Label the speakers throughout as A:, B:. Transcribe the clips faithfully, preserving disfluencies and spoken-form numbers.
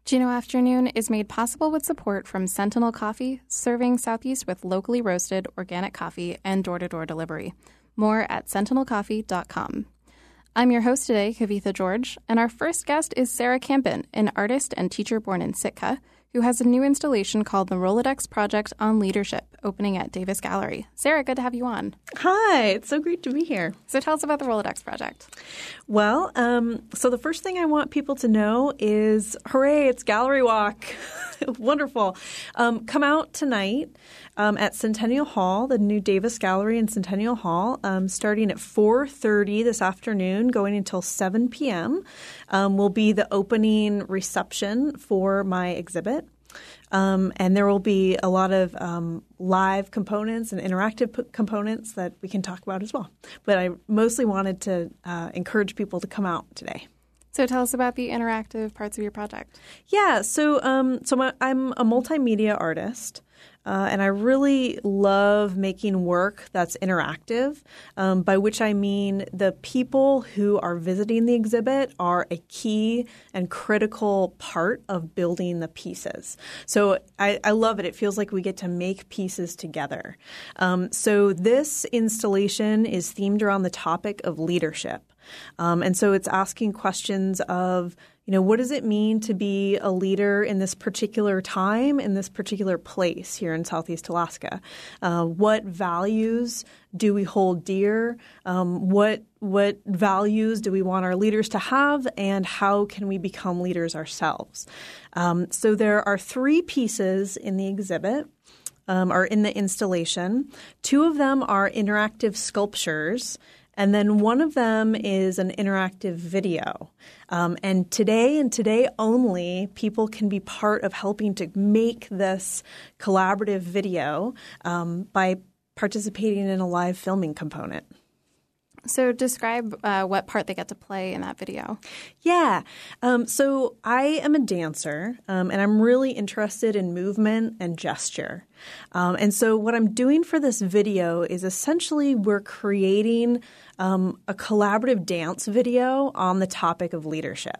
A: Juneau Afternoon is made possible with support from Sentinel Coffee, serving Southeast with locally roasted organic coffee and door-to-door delivery. More at sentinel coffee dot com. I'm your host today, Kavitha George, and our first guest is Sarah Campen, an artist and teacher born in Sitka, who has a new installation called the Rolodex Project on Leadership, opening at Davis Gallery. Sarah, good to have you on.
B: Hi, it's so great to be here.
A: So tell us about the Rolodex Project.
B: Well, um, so the first thing I want people to know is, hooray, it's Gallery Walk. Wonderful. Um, come out tonight um, at Centennial Hall, the new Davis Gallery in Centennial Hall, um, starting at four thirty this afternoon, going until seven p.m. Um, will be the opening reception for my exhibit. Um, and there will be a lot of um, live components and interactive p- components that we can talk about as well. But I mostly wanted to uh, encourage people to come out today.
A: So tell us about the interactive parts of your project.
B: Yeah, so um, so my, I'm a multimedia artist, uh, and I really love making work that's interactive, um, by which I mean the people who are visiting the exhibit are a key and critical part of building the pieces. So I, I love it. It feels like we get to make pieces together. Um, so this installation is themed around the topic of leadership. Um, and so it's asking questions of, you know, what does it mean to be a leader in this particular time, in this particular place here in Southeast Alaska? Uh, what values do we hold dear? Um, what what values do we want our leaders to have? And how can we become leaders ourselves? Um, so there are three pieces in the exhibit. Um, or in the installation. Two of them are interactive sculptures. And then one of them is an interactive video. Um, and today and today only, people can be part of helping to make this collaborative video um, by participating in a live filming component.
A: So describe uh, what part they get to play in that video.
B: Yeah. Um, so I am a dancer, um, and I'm really interested in movement and gesture. Um, and so what I'm doing for this video is essentially we're creating um, a collaborative dance video on the topic of leadership.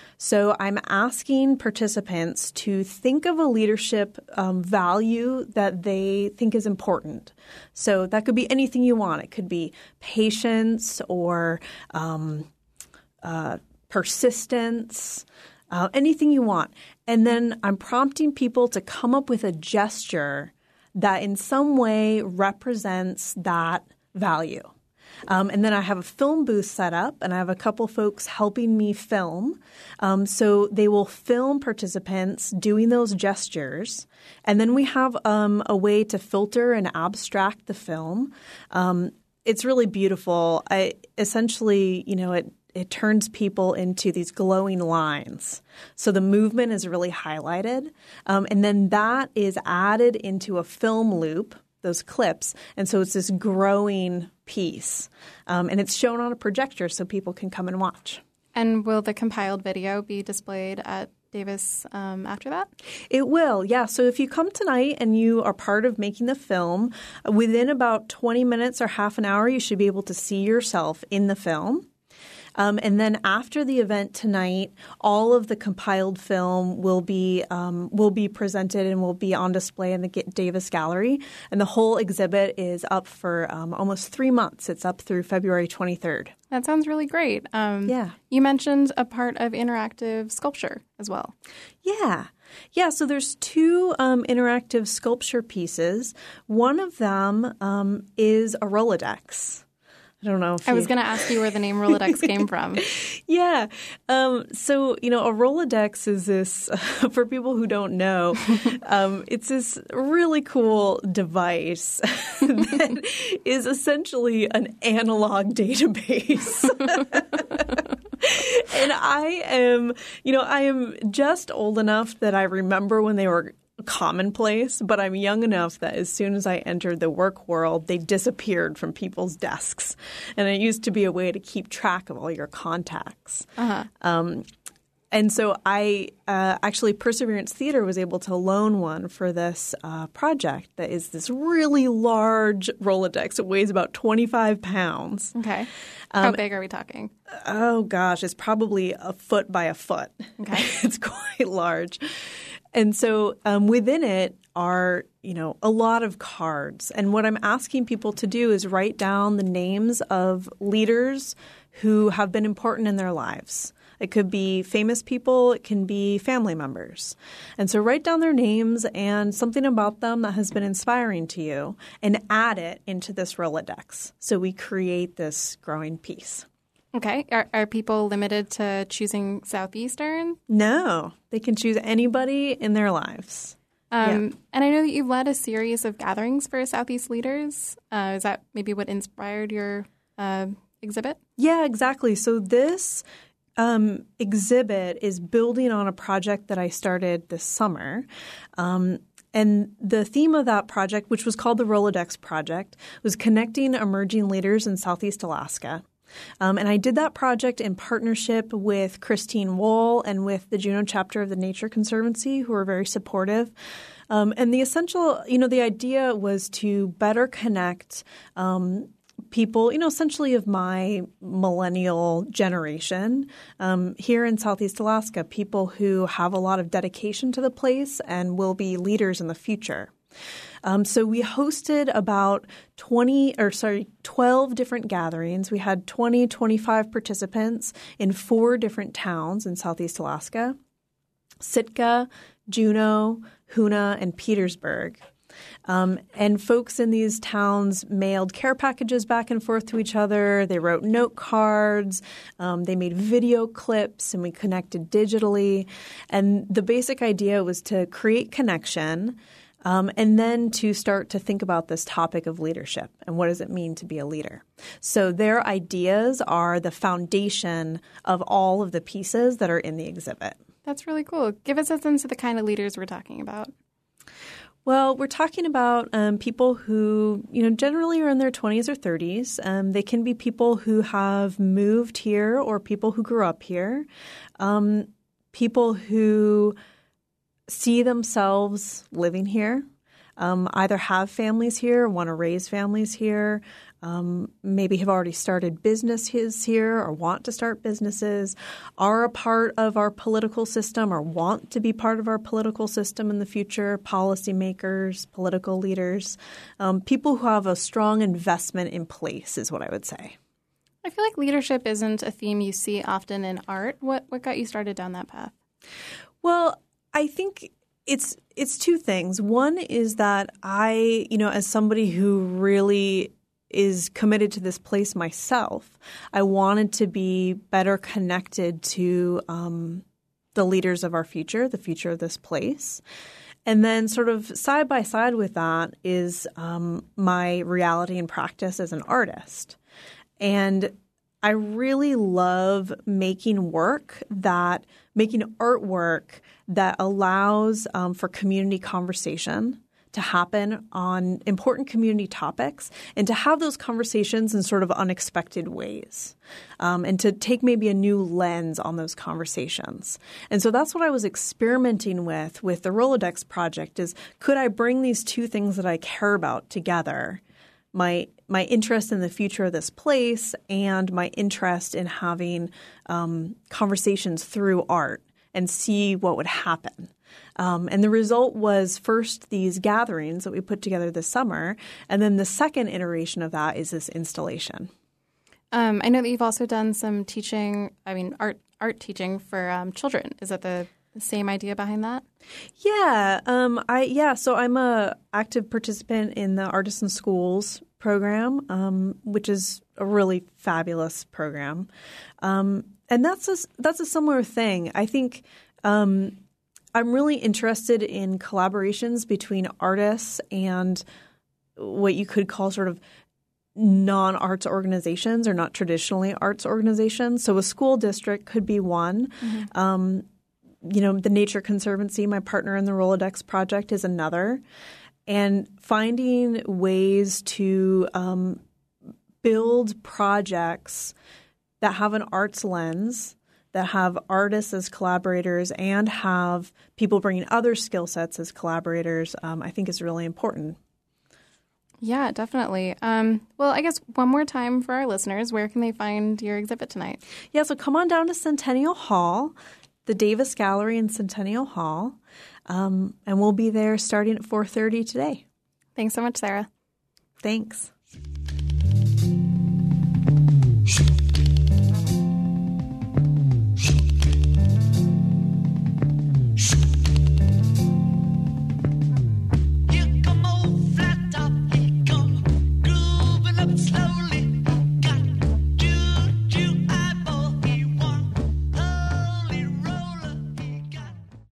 B: So I'm asking participants to think of a leadership um, value that they think is important. So that could be anything you want. It could be patience or um, uh, persistence, uh, anything you want. And then I'm prompting people to come up with a gesture that in some way represents that value. Um, and then I have a film booth set up, and I have a couple folks helping me film. Um, so they will film participants doing those gestures. And then we have um, a way to filter and abstract the film. Um, it's really beautiful. I essentially, you know, it it turns people into these glowing lines. So the movement is really highlighted. Um, and then that is added into a film loop, those clips. And so it's this growing piece. Um, and it's shown on a projector so people can come and watch.
A: And will the compiled video be displayed at Davis um, after that?
B: It will, yeah. So if you come tonight and you are part of making the film, within about twenty minutes or half an hour, you should be able to see yourself in the film. Um, and then after the event tonight, all of the compiled film will be um, will be presented and will be on display in the Davis Gallery. And the whole exhibit is up for um, almost three months. It's up through February twenty-third.
A: That sounds really great. Um,
B: yeah.
A: You mentioned a part of interactive sculpture as well.
B: Yeah. Yeah, so there's two um, interactive sculpture pieces. One of them um, is a Rolodex. I don't know if
A: I
B: you...
A: was going to ask you where the name Rolodex came from.
B: Yeah. Um, so, you know, a Rolodex is this, uh, for people who don't know, um, it's this really cool device that is essentially an analog database. And I am, you know, I am just old enough that I remember when they were commonplace, but I'm young enough that as soon as I entered the work world, they disappeared from people's desks. And it used to be a way to keep track of all your contacts.
A: Uh-huh.
B: Um, And so I uh, actually Perseverance Theater was able to loan one for this uh, project that is this really large Rolodex. It weighs about twenty-five pounds.
A: Okay. How
B: Um,
A: big are we talking?
B: Oh, gosh, it's probably a foot by a foot.
A: Okay.
B: It's quite large. And so um, within it are, you know, a lot of cards. And what I'm asking people to do is write down the names of leaders who have been important in their lives. It could be famous people. It can be family members. And so write down their names and something about them that has been inspiring to you and add it into this Rolodex. So we create this growing piece.
A: Okay. Are, are people limited to choosing Southeastern?
B: No, they can choose anybody in their lives.
A: Um,
B: Yeah.
A: And I know that you've led a series of gatherings for Southeast leaders. Uh, is that maybe what inspired your uh, exhibit?
B: Yeah, exactly. So this um, exhibit is building on a project that I started this summer. Um, and the theme of that project, which was called the Rolodex Project, was connecting emerging leaders in Southeast Alaska. Um, and I did that project in partnership with Christine Wohl and with the Juneau chapter of the Nature Conservancy, who were very supportive. Um, and the essential, you know, the idea was to better connect um, people, you know, essentially of my millennial generation um, here in Southeast Alaska, people who have a lot of dedication to the place and will be leaders in the future. Um, so we hosted about twenty or sorry, twelve different gatherings. We had twenty, twenty-five participants in four different towns in Southeast Alaska: Sitka, Juneau, Hoonah, and Petersburg. Um, and folks in these towns mailed care packages back and forth to each other. They wrote note cards. Um, they made video clips, and we connected digitally. And the basic idea was to create connection. Um, and then to start to think about this topic of leadership and what does it mean to be a leader. So their ideas are the foundation of all of the pieces that are in the exhibit.
A: That's really cool. Give us a sense of the kind of leaders we're talking about.
B: Well, we're talking about um, people who, you know, generally are in their twenties or thirties. Um, they can be people who have moved here or people who grew up here, um, people who see themselves living here, um, either have families here, want to raise families here, um, maybe have already started businesses here or want to start businesses, are a part of our political system or want to be part of our political system in the future, policymakers, political leaders, um, people who have a strong investment in place is what I would say.
A: I feel like leadership isn't a theme you see often in art. What what got you started down that path?
B: Well, I think it's it's two things. One is that I, you know, as somebody who really is committed to this place myself, I wanted to be better connected to um, the leaders of our future, the future of this place. And then sort of side by side with that is um, my reality and practice as an artist. And I really love making work that – making artwork that allows um, for community conversation to happen on important community topics and to have those conversations in sort of unexpected ways um, and to take maybe a new lens on those conversations. And so that's what I was experimenting with with the Rolodex project is could I bring these two things that I care about together, my my interest in the future of this place and my interest in having um, conversations through art and see what would happen. Um, and the result was first these gatherings that we put together this summer, and then the second iteration of that is this installation.
A: Um, I know that you've also done some teaching, I mean, art art teaching for um, children. Is that the same idea behind that?
B: Yeah, um, I yeah. So I'm a active participant in the Artisan Schools program, um, which is a really fabulous program, um, and that's a, that's a similar thing. I think um, I'm really interested in collaborations between artists and what you could call sort of non-arts organizations or not traditionally arts organizations. So a school district could be one. Mm-hmm. Um, you know, the Nature Conservancy, my partner in the Rolodex project, is another. And finding ways to um, build projects that have an arts lens that have artists as collaborators and have people bringing other skill sets as collaborators, um, I think is really important.
A: Yeah, definitely. Um, well, I guess one more time for our listeners, where can they find your exhibit tonight?
B: Yeah, so come on down to Centennial Hall, the Davis Gallery in Centennial Hall, um, and we'll be there starting at four thirty today.
A: Thanks so much, Sarah.
B: Thanks.